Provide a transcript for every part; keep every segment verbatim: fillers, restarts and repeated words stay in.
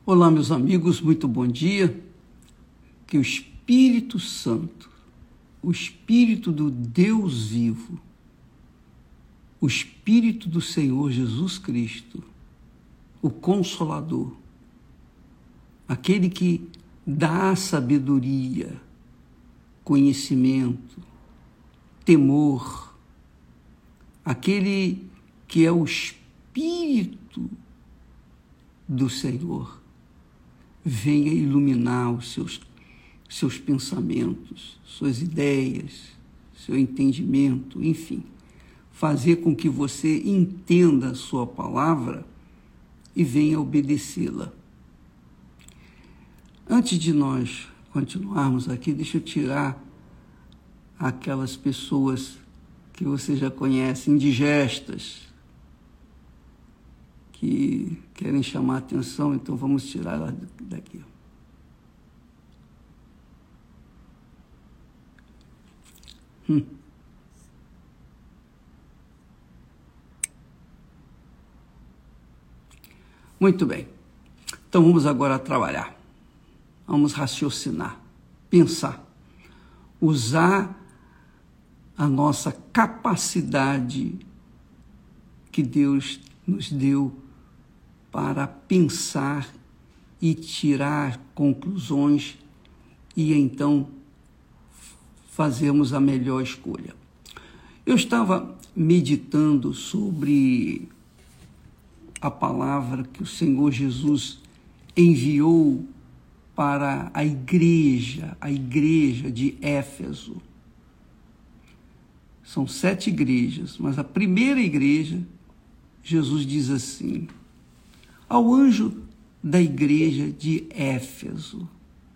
Olá, meus amigos, muito bom dia. Que o Espírito Santo, o Espírito do Deus vivo, o Espírito do Senhor Jesus Cristo, o Consolador, aquele que dá sabedoria, conhecimento, temor, aquele que é o Espírito do Senhor, venha iluminar os seus, seus pensamentos, suas ideias, seu entendimento, enfim, fazer com que você entenda a sua palavra e venha obedecê-la. Antes de nós continuarmos aqui, deixa eu tirar aquelas pessoas que você já conhece, indigestas, que querem chamar a atenção, então vamos tirar ela daqui. Hum. Muito bem. Então vamos agora trabalhar. Vamos raciocinar, pensar, usar a nossa capacidade que Deus nos deu para pensar e tirar conclusões e então fazermos a melhor escolha. Eu estava meditando sobre a palavra que o Senhor Jesus enviou para a igreja, a igreja de Éfeso. São sete igrejas, mas a primeira igreja, Jesus diz assim: ao anjo da igreja de Éfeso,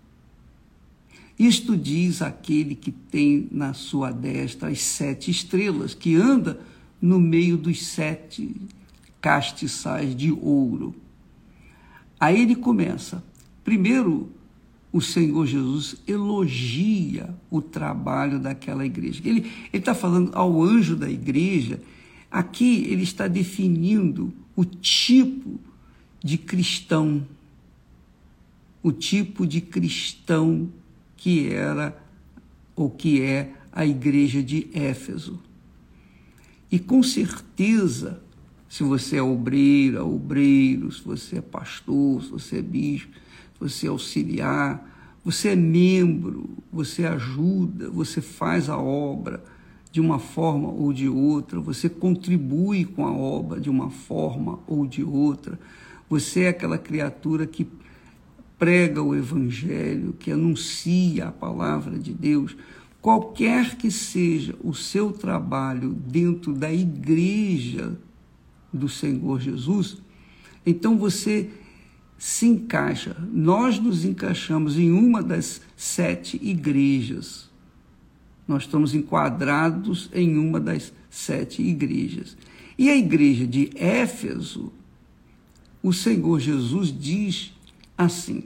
isto diz aquele que tem na sua destra as sete estrelas, que anda no meio dos sete castiçais de ouro. Aí ele começa. Primeiro, o Senhor Jesus elogia o trabalho daquela igreja. Ele está falando ao anjo da igreja. Aqui ele está definindo o tipo de cristão, o tipo de cristão que era ou que é a igreja de Éfeso. E com certeza, se você é obreira, obreiro, se você é pastor, se você é bispo, se você é auxiliar, você é membro, você ajuda, você faz a obra de uma forma ou de outra, você contribui com a obra de uma forma ou de outra, você é aquela criatura que prega o evangelho, que anuncia a palavra de Deus. Qualquer que seja o seu trabalho dentro da igreja do Senhor Jesus, então você se encaixa. Nós nos encaixamos em uma das sete igrejas. Nós estamos enquadrados em uma das sete igrejas. E a igreja de Éfeso, o Senhor Jesus diz assim: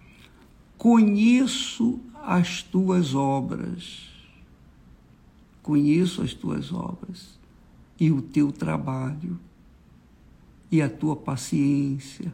conheço as tuas obras, conheço as tuas obras e o teu trabalho e a tua paciência,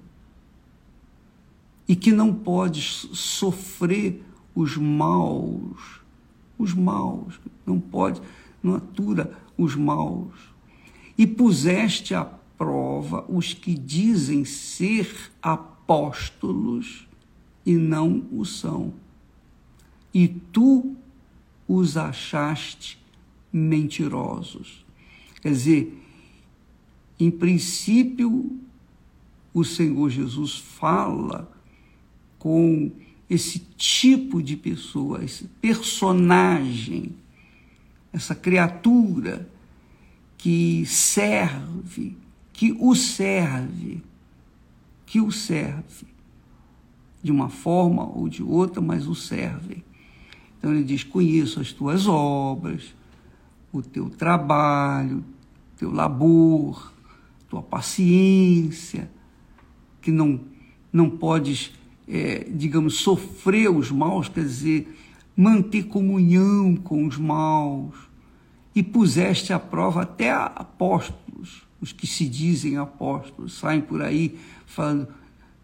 e que não podes sofrer os maus, os maus, não pode, não atura os maus, e puseste à prova os que dizem ser apóstolos e não o são, e tu os achaste mentirosos. Quer dizer, em princípio, o Senhor Jesus fala com esse tipo de pessoa, esse personagem, essa criatura que serve, que o serve, que o serve, de uma forma ou de outra, mas o serve. Então ele diz: conheço as tuas obras, o teu trabalho, teu labor, tua paciência, que não, não podes, é, digamos, sofrer os maus, quer dizer, manter comunhão com os maus, e puseste à prova até apóstolos, os que se dizem apóstolos, saem por aí falando,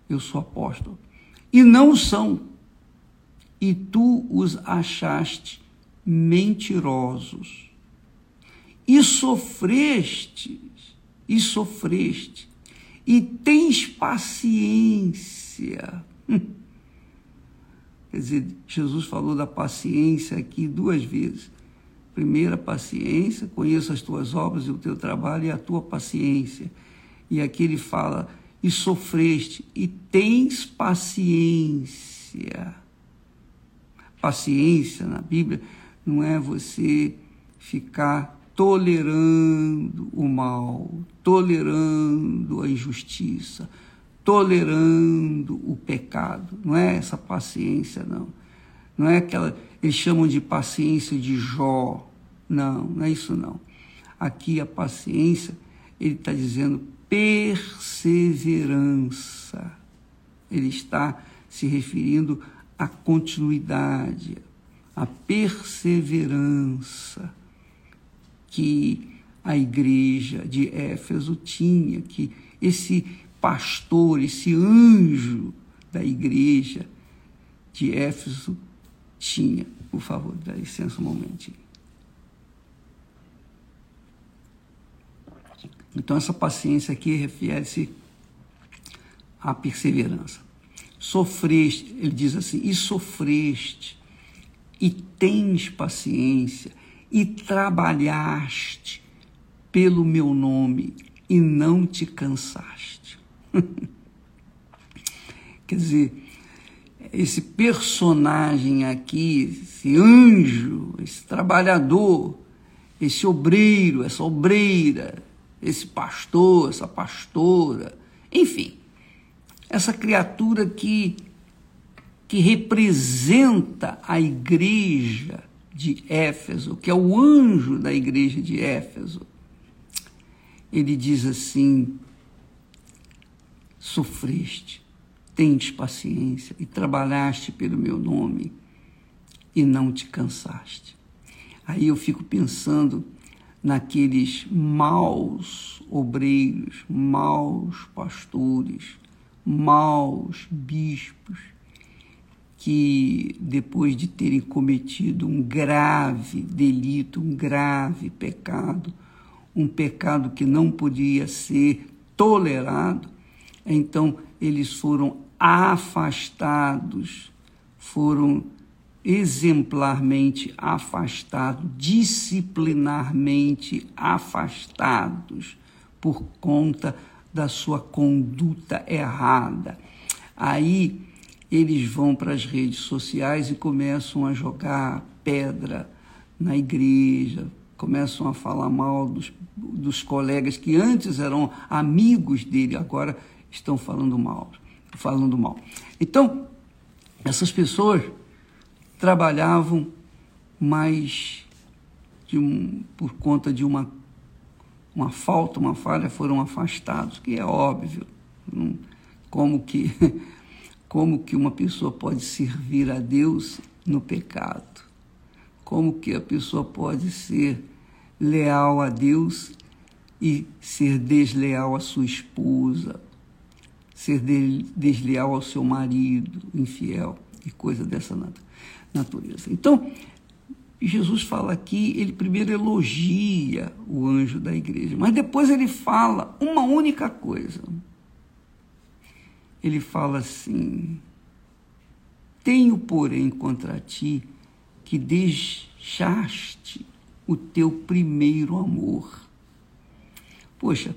eu sou apóstolo. E não são. E tu os achaste mentirosos. E sofreste, e sofreste, e tens paciência. Hum. Quer dizer, Jesus falou da paciência aqui duas vezes. Primeira, paciência, conheço as tuas obras e o teu trabalho e a tua paciência. E aqui ele fala, e sofreste, e tens paciência. Paciência na Bíblia não é você ficar tolerando o mal, tolerando a injustiça, tolerando o pecado. Não é essa paciência, não. Não é aquela, eles chamam de paciência de Jó. Não, não é isso não. Aqui a paciência, ele está dizendo perseverança. Ele está se referindo à continuidade, à perseverança que a igreja de Éfeso tinha, que esse pastor, esse anjo da igreja de Éfeso tinha. Por favor, dá licença um momentinho. Então, essa paciência aqui refere-se à perseverança. Sofreste, ele diz assim, e sofreste, e tens paciência, e trabalhaste pelo meu nome, e não te cansaste. Quer dizer, esse personagem aqui, esse anjo, esse trabalhador, esse obreiro, essa obreira, esse pastor, essa pastora, enfim, essa criatura que, que representa a igreja de Éfeso, que é o anjo da igreja de Éfeso, ele diz assim, sofreste, tens paciência e trabalhaste pelo meu nome e não te cansaste. Aí eu fico pensando naqueles maus obreiros, maus pastores, maus bispos, que depois de terem cometido um grave delito, um grave pecado, um pecado que não podia ser tolerado, então eles foram afastados, foram exemplarmente afastados, disciplinarmente afastados por conta da sua conduta errada. Aí eles vão para as redes sociais e começam a jogar pedra na igreja, começam a falar mal dos, dos colegas que antes eram amigos dele, agora estão falando mal, falando mal. Então, essas pessoas trabalhavam mais de um, por conta de uma, uma falta, uma falha, foram afastados, que é óbvio. Como que, como que uma pessoa pode servir a Deus no pecado? Como que a pessoa pode ser leal a Deus e ser desleal à sua esposa, ser desleal ao seu marido, infiel, e coisa dessa natureza. Então, Jesus fala aqui, ele primeiro elogia o anjo da igreja, mas depois ele fala uma única coisa. Ele fala assim, tenho, porém, contra ti que deixaste o teu primeiro amor. Poxa,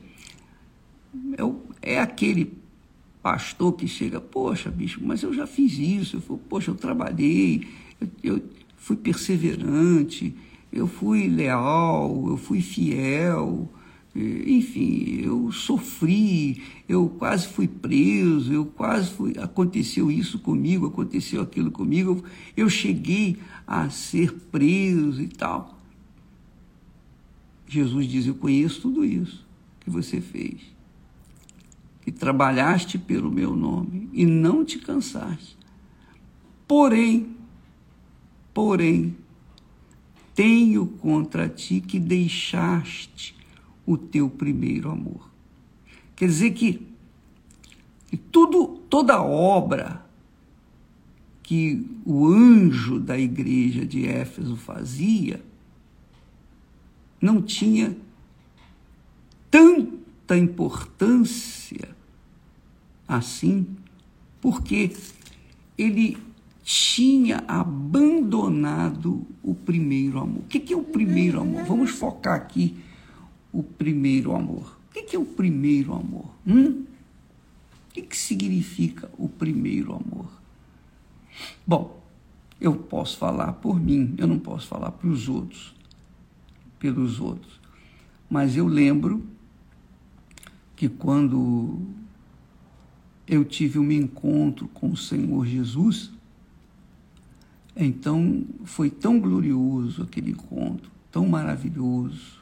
é, é aquele pastor que chega, poxa, bicho, mas eu já fiz isso, eu fui, poxa, eu trabalhei, eu, eu fui perseverante, eu fui leal, eu fui fiel, enfim, eu sofri, eu quase fui preso, eu quase fui, aconteceu isso comigo, aconteceu aquilo comigo, eu, eu cheguei a ser preso e tal. Jesus diz, eu conheço tudo isso que você fez, que trabalhaste pelo meu nome e não te cansaste. Porém, porém, tenho contra ti que deixaste o teu primeiro amor. Quer dizer que, que tudo toda obra que o anjo da igreja de Éfeso fazia não tinha tanta importância assim, porque ele tinha abandonado o primeiro amor. O que é o primeiro amor? Vamos focar aqui o primeiro amor. O que é o primeiro amor? Hum? O que significa o primeiro amor? Bom, eu posso falar por mim, eu não posso falar para os outros, pelos outros. Mas eu lembro que quando eu tive um encontro com o Senhor Jesus, então foi tão glorioso aquele encontro, tão maravilhoso,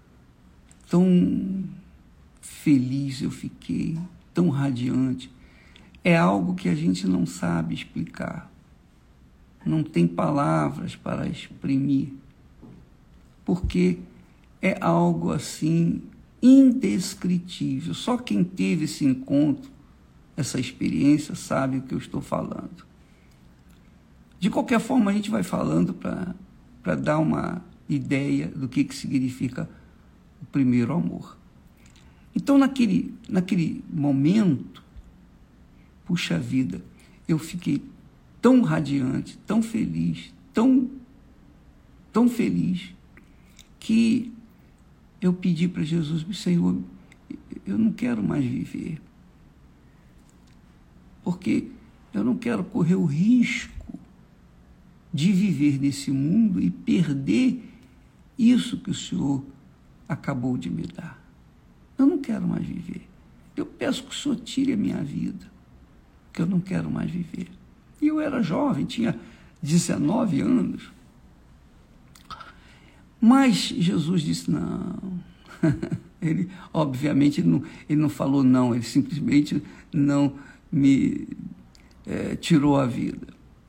tão feliz eu fiquei, tão radiante. É algo que a gente não sabe explicar, não tem palavras para exprimir, porque é algo assim indescritível. Só quem teve esse encontro, essa experiência, sabe o que eu estou falando. De qualquer forma, a gente vai falando para dar uma ideia do que, que significa o primeiro amor. Então, naquele, naquele momento, puxa vida, eu fiquei tão radiante, tão feliz, tão, tão feliz, que eu pedi para Jesus, Senhor, eu não quero mais viver, porque eu não quero correr o risco de viver nesse mundo e perder isso que o Senhor acabou de me dar. Eu não quero mais viver. Eu peço que o Senhor tire a minha vida, que eu não quero mais viver. E eu era jovem, tinha dezenove anos. Mas Jesus disse, não. Ele, obviamente, ele não, ele não falou não, ele simplesmente não me é, tirou a vida.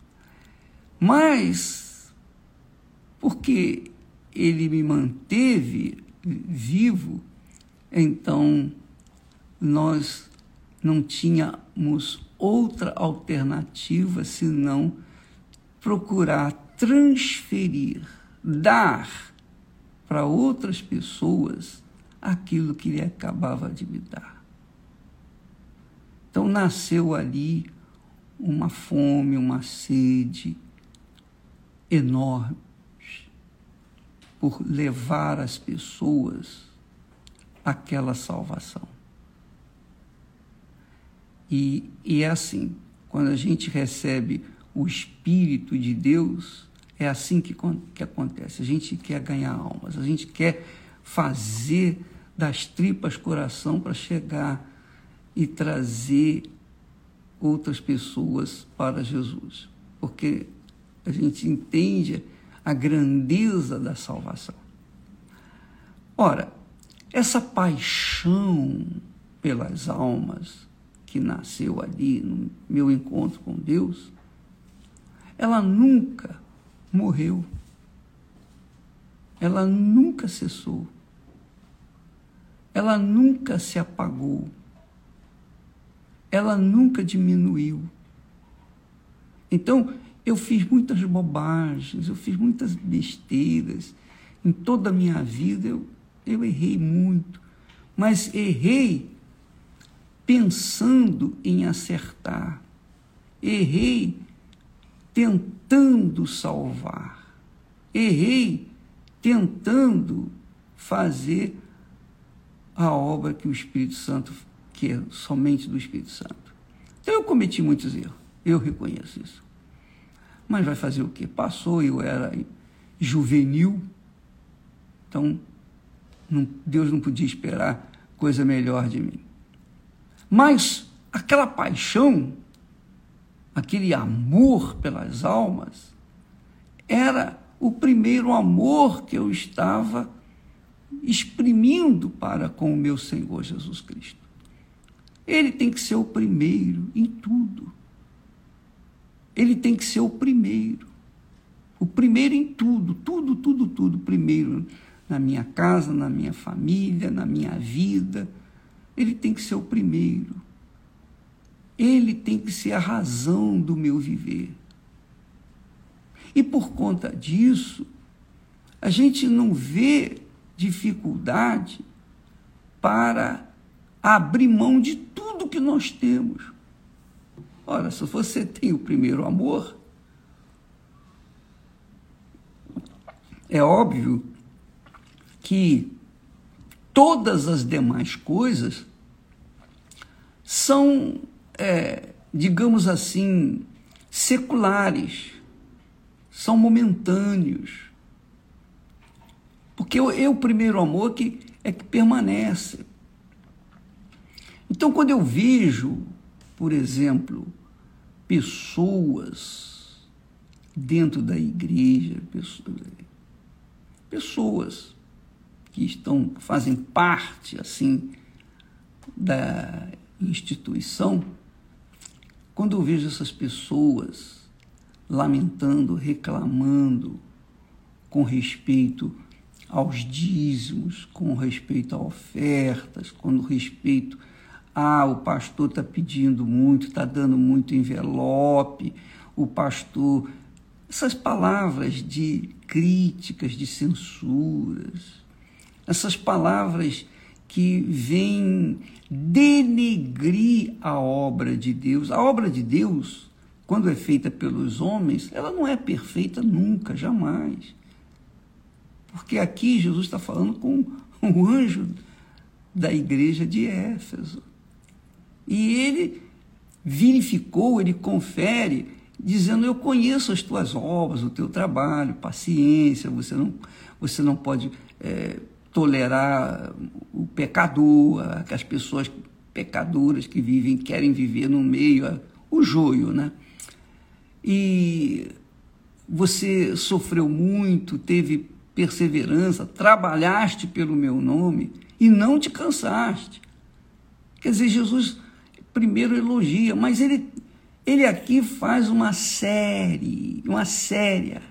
Mas, porque ele me manteve vivo, então nós não tínhamos outra alternativa senão procurar transferir, dar para outras pessoas aquilo que ele acabava de me dar. Então nasceu ali uma fome, uma sede enorme por levar as pessoas àquela salvação. E, e é assim, quando a gente recebe o Espírito de Deus, é assim que, que acontece. A gente quer ganhar almas, a gente quer fazer das tripas coração para chegar e trazer outras pessoas para Jesus, porque a gente entende a grandeza da salvação. Ora, essa paixão pelas almas que nasceu ali no meu encontro com Deus, ela nunca morreu, ela nunca cessou, ela nunca se apagou, ela nunca diminuiu. Então, eu fiz muitas bobagens, eu fiz muitas besteiras, em toda a minha vida eu, eu errei muito, mas errei pensando em acertar, errei tentando salvar, errei tentando fazer a obra que o Espírito Santo, que é somente do Espírito Santo. Então eu cometi muitos erros, eu reconheço isso. Mas vai fazer o quê? Passou, eu era juvenil, então não, Deus não podia esperar coisa melhor de mim. Mas aquela paixão, aquele amor pelas almas, era o primeiro amor que eu estava exprimindo para com o meu Senhor Jesus Cristo. Ele tem que ser o primeiro em tudo. Ele tem que ser o primeiro. O primeiro em tudo, tudo, tudo, tudo. Primeiro na minha casa, na minha família, na minha vida. Ele tem que ser o primeiro. Ele tem que ser a razão do meu viver. E por conta disso, a gente não vê dificuldade para abrir mão de tudo que nós temos. Ora, se você tem o primeiro amor, é óbvio que todas as demais coisas são, é, digamos assim, seculares, são momentâneos. Porque é o primeiro amor que é que permanece. Então, quando eu vejo, por exemplo, pessoas dentro da igreja, pessoas, pessoas que estão, fazem parte, assim, da instituição, quando eu vejo essas pessoas lamentando, reclamando com respeito aos dízimos, com respeito a ofertas, com respeito a, ah, o pastor está pedindo muito, está dando muito envelope, o pastor... Essas palavras de críticas, de censuras, essas palavras que vêm denegrir a obra de Deus. A obra de Deus, quando é feita pelos homens, ela não é perfeita nunca, jamais. Porque aqui Jesus está falando com o anjo da igreja de Éfeso. E ele verificou, ele confere, dizendo, eu conheço as tuas obras, o teu trabalho, paciência, você não, você não pode é, tolerar o pecador, as pessoas pecadoras que vivem, querem viver no meio, o joio, né? E você sofreu muito, teve perseverança, trabalhaste pelo meu nome e não te cansaste. Quer dizer, Jesus primeiro elogia, mas ele, ele aqui faz uma série, uma séria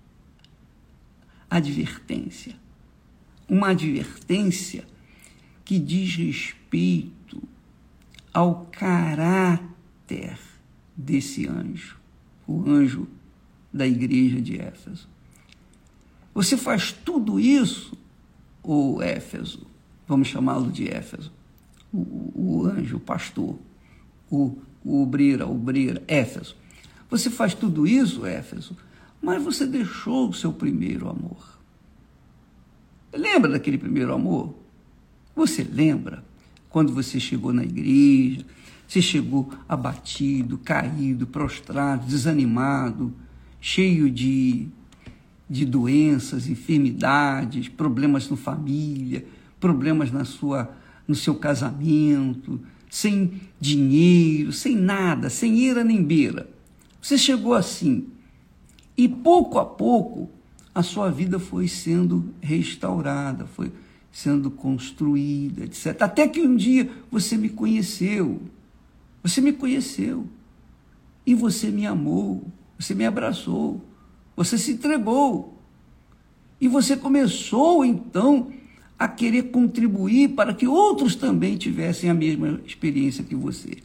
advertência. Uma advertência que diz respeito ao caráter desse anjo, o anjo da igreja de Éfeso. Você faz tudo isso, o Éfeso, vamos chamá-lo de Éfeso, o, o anjo, o pastor, o, o obreiro, a obreira, Éfeso. Você faz tudo isso, Éfeso, mas você deixou o seu primeiro amor. Lembra daquele primeiro amor? Você lembra quando você chegou na igreja, você chegou abatido, caído, prostrado, desanimado, cheio de, de doenças, enfermidades, problemas na família, problemas na sua, no seu casamento, sem dinheiro, sem nada, sem ira nem beira. Você chegou assim e pouco a pouco a sua vida foi sendo restaurada, foi sendo construída, etcétera. Até que um dia você me conheceu, você me conheceu e você me amou, você me abraçou, você se entregou e você começou então a querer contribuir para que outros também tivessem a mesma experiência que você.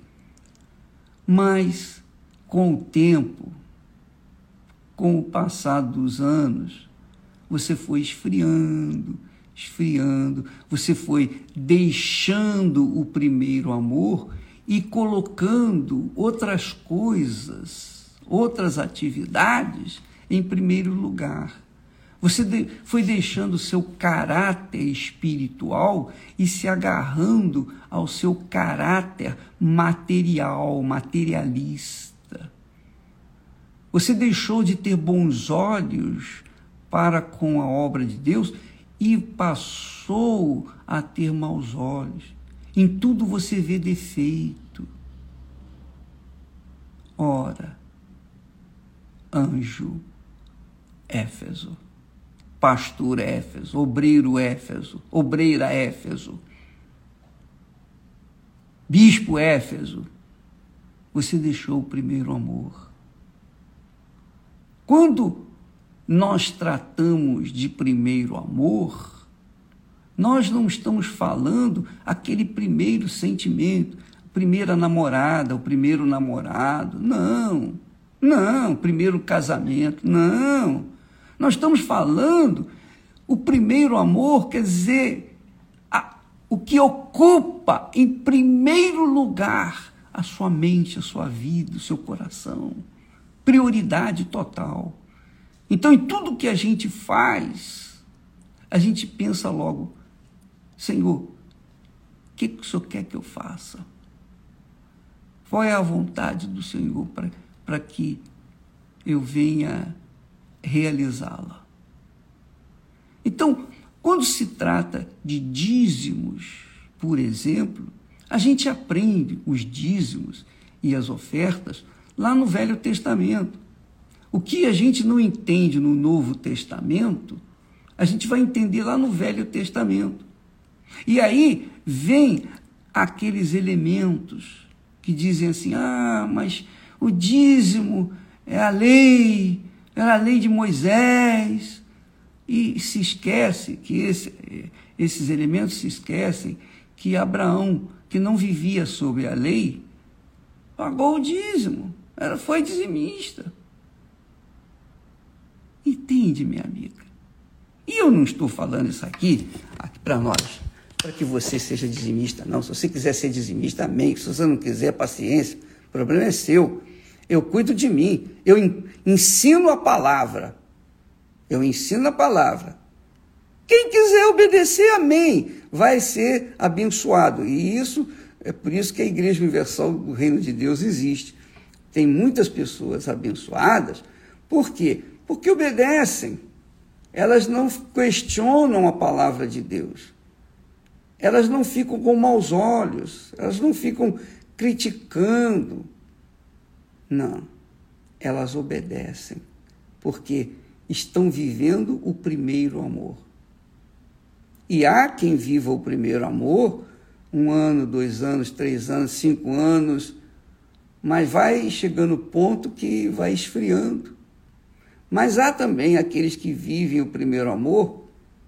Mas com o tempo, com o passar dos anos, você foi esfriando, esfriando, você foi deixando o primeiro amor e colocando outras coisas, outras atividades em primeiro lugar. Você de, foi deixando o seu caráter espiritual e se agarrando ao seu caráter material, materialista. Você deixou de ter bons olhos para com a obra de Deus e passou a ter maus olhos. Em tudo você vê defeito. Ora, anjo Éfeso, pastor Éfeso, obreiro Éfeso, obreira Éfeso, bispo Éfeso, você deixou o primeiro amor. Quando nós tratamos de primeiro amor, nós não estamos falando aquele primeiro sentimento, primeira namorada, o primeiro namorado. Não, não, primeiro casamento, não. Nós estamos falando, o primeiro amor quer dizer a, o que ocupa em primeiro lugar a sua mente, a sua vida, o seu coração. Prioridade total. Então, em tudo que a gente faz, a gente pensa logo, Senhor, o que, que o Senhor quer que eu faça? Qual é a vontade do Senhor para que eu venha realizá-la? Então, quando se trata de dízimos, por exemplo, a gente aprende os dízimos e as ofertas lá no Velho Testamento. O que a gente não entende no Novo Testamento, a gente vai entender lá no Velho Testamento. E aí vem aqueles elementos que dizem assim, ah, mas o dízimo é a lei, era a lei de Moisés, e se esquece que esse, esses elementos se esquecem que Abraão, que não vivia sob a lei, pagou o dízimo, era, foi dizimista. Entende, minha amiga? E eu não estou falando isso aqui, aqui para nós, para que você seja dizimista, não. Se você quiser ser dizimista, amém. Se você não quiser, paciência, o problema é seu. Eu cuido de mim, eu ensino a palavra, eu ensino a palavra. Quem quiser obedecer, amém, vai ser abençoado. E isso, é por isso que a Igreja Universal do Reino de Deus existe. Tem muitas pessoas abençoadas, por quê? Porque obedecem, elas não questionam a palavra de Deus, elas não ficam com maus olhos, elas não ficam criticando, não, elas obedecem, porque estão vivendo o primeiro amor. E há quem viva o primeiro amor, um ano, dois anos, três anos, cinco anos, mas vai chegando o ponto que vai esfriando. Mas há também aqueles que vivem o primeiro amor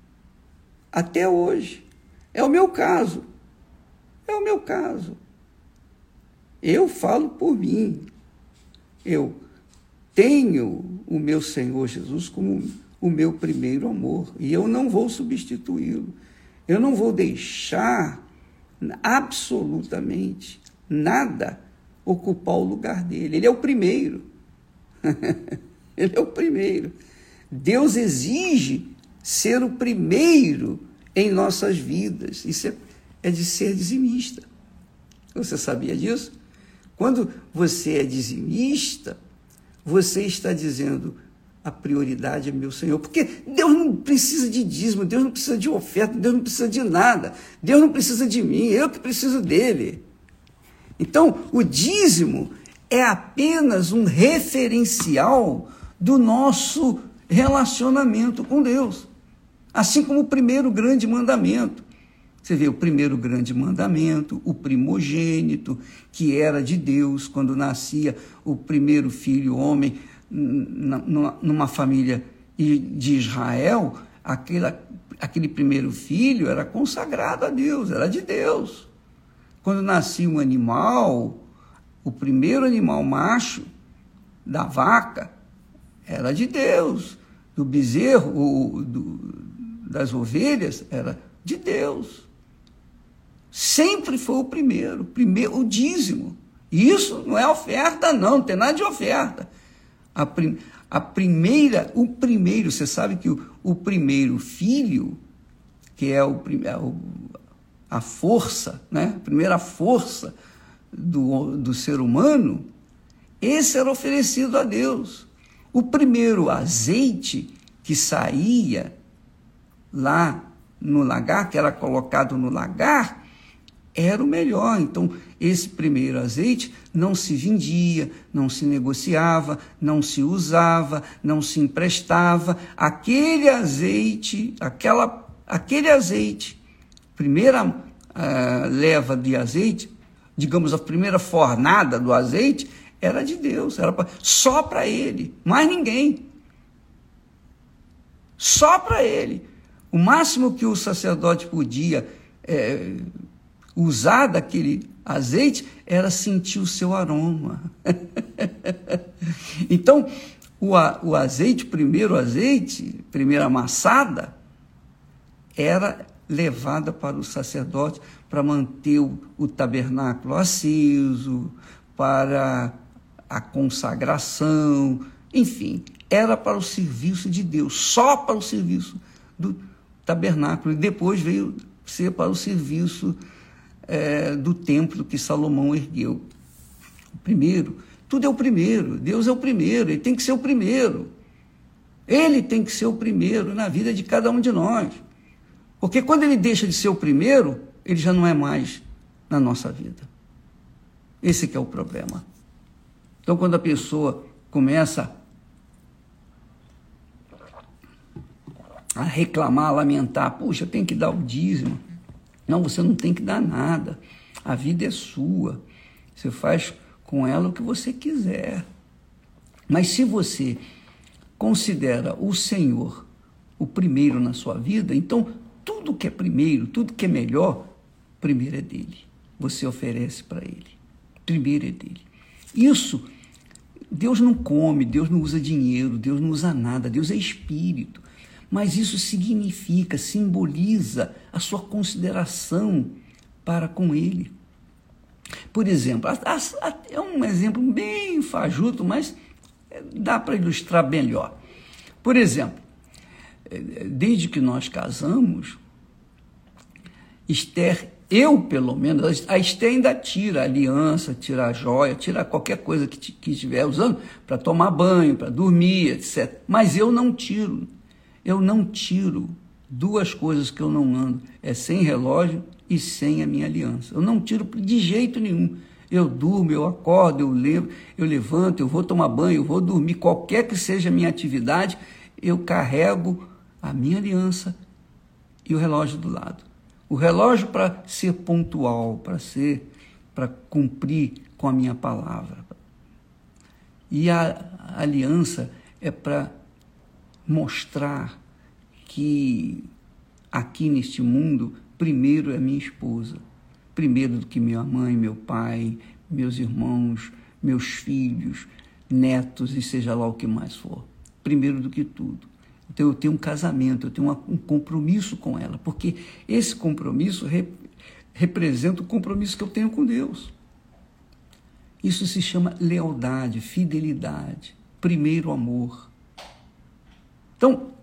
até hoje. É o meu caso. É o meu caso. Eu falo por mim. Eu tenho o meu Senhor Jesus como o meu primeiro amor. E eu não vou substituí-lo. Eu não vou deixar absolutamente nada ocupar o lugar dele. Ele é o primeiro. Ele é o primeiro. Deus exige ser o primeiro em nossas vidas. Isso é, é de ser dizimista. Você sabia disso? Quando você é dizimista, você está dizendo, a prioridade é meu Senhor. Porque Deus não precisa de dízimo, Deus não precisa de oferta, Deus não precisa de nada. Deus não precisa de mim, eu que preciso dele. Então, o dízimo é apenas um referencial do nosso relacionamento com Deus. Assim como o primeiro grande mandamento. Você vê o primeiro grande mandamento, o primogênito, que era de Deus, quando nascia o primeiro filho homem numa família de Israel, aquele, aquele primeiro filho era consagrado a Deus, era de Deus. Quando nascia um animal, o primeiro animal macho da vaca era de Deus, do bezerro, o, do, das ovelhas, era de Deus. Sempre foi o primeiro, primeiro o dízimo. Isso não é oferta, não, não tem nada de oferta. A, prim, a primeira, o primeiro, você sabe que o, o primeiro filho, que é, o, é o, a força, né? A primeira força do, do ser humano, esse era oferecido a Deus. O primeiro azeite que saía lá no lagar, que era colocado no lagar, era o melhor. Então, esse primeiro azeite não se vendia, não se negociava, não se usava, não se emprestava. Aquele azeite, aquela, aquele azeite, primeira uh, leva de azeite, digamos, a primeira fornada do azeite, era de Deus, era pra, só para ele, mais ninguém. Só para ele. O máximo que o sacerdote podia é, usar daquele azeite era sentir o seu aroma. Então, o, a, o azeite, primeiro azeite, primeira amassada, era levada para o sacerdote para manter o, o tabernáculo aceso, para a consagração, enfim, era para o serviço de Deus, só para o serviço do tabernáculo, e depois veio ser para o serviço é, do templo que Salomão ergueu. O primeiro, tudo é o primeiro, Deus é o primeiro, ele tem que ser o primeiro. Ele tem que ser o primeiro na vida de cada um de nós. Porque quando ele deixa de ser o primeiro, ele já não é mais na nossa vida. Esse que é o problema. Então, quando a pessoa começa a reclamar, a lamentar, puxa, tem que dar o dízimo. Não, você não tem que dar nada. A vida é sua. Você faz com ela o que você quiser. Mas se você considera o Senhor o primeiro na sua vida, então tudo que é primeiro, tudo que é melhor, primeiro é dele. Você oferece para ele. Primeiro é dele. Isso, Deus não come, Deus não usa dinheiro, Deus não usa nada, Deus é espírito. Mas isso significa, simboliza a sua consideração para com ele. Por exemplo, é um exemplo bem fajuto, mas dá para ilustrar melhor. Por exemplo, desde que nós casamos, Esther, eu pelo menos, a Esther ainda tira a aliança, tira a joia, tira qualquer coisa que, que estiver usando para tomar banho, para dormir, etcétera. Mas eu não tiro. Eu não tiro duas coisas que eu não ando, é sem relógio e sem a minha aliança. Eu não tiro de jeito nenhum. Eu durmo, eu acordo, eu lembro, eu levanto, eu vou tomar banho, eu vou dormir, qualquer que seja a minha atividade, eu carrego a minha aliança e o relógio do lado. O relógio para ser pontual, para ser, para cumprir com a minha palavra. E a aliança é para mostrar que aqui neste mundo, primeiro é minha esposa, primeiro do que minha mãe, meu pai, meus irmãos, meus filhos, netos e seja lá o que mais for. Primeiro do que tudo. Então eu tenho um casamento, eu tenho uma, um compromisso com ela, porque esse compromisso rep, representa o compromisso que eu tenho com Deus. Isso se chama lealdade, fidelidade, primeiro amor. Então,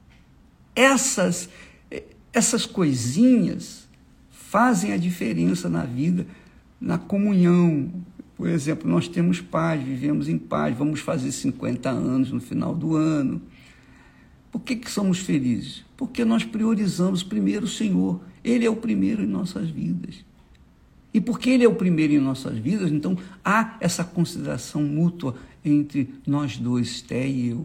essas, essas coisinhas fazem a diferença na vida, na comunhão. Por exemplo, nós temos paz, vivemos em paz, vamos fazer cinquenta anos no final do ano. Por que que somos felizes? Porque nós priorizamos primeiro o Senhor. Ele é o primeiro em nossas vidas. E porque Ele é o primeiro em nossas vidas, então há essa consideração mútua entre nós dois, Esté e eu.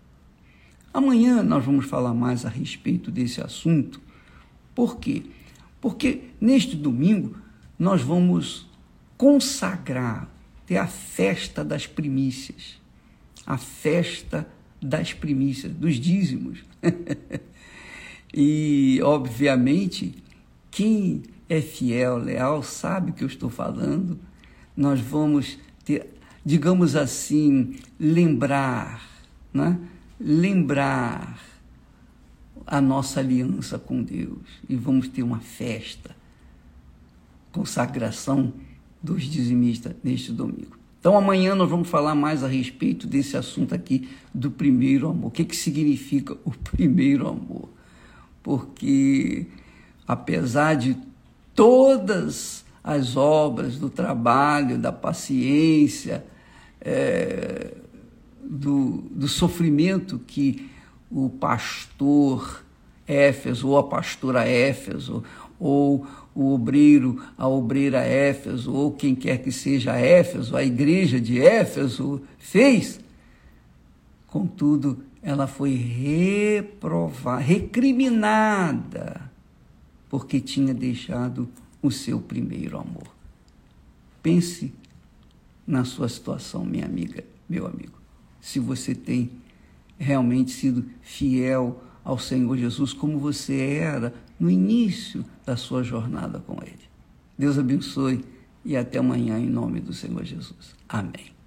Amanhã nós vamos falar mais a respeito desse assunto. Por quê? Porque neste domingo nós vamos consagrar, ter a festa das primícias, a festa das primícias, dos dízimos. E, obviamente, quem é fiel, leal, sabe o que eu estou falando. Nós vamos ter, digamos assim, lembrar, né? lembrar a nossa aliança com Deus e vamos ter uma festa, consagração dos dizimistas neste domingo. Então amanhã nós vamos falar mais a respeito desse assunto aqui do primeiro amor. O que que significa o primeiro amor? Porque apesar de todas as obras do trabalho, da paciência, é, Do, do sofrimento que o pastor Éfeso, ou a pastora Éfeso, ou o obreiro, a obreira Éfeso, ou quem quer que seja Éfeso, a igreja de Éfeso fez, contudo, ela foi reprovada, recriminada, porque tinha deixado o seu primeiro amor. Pense na sua situação, minha amiga, meu amigo. Se você tem realmente sido fiel ao Senhor Jesus, como você era no início da sua jornada com Ele. Deus abençoe e até amanhã, em nome do Senhor Jesus. Amém.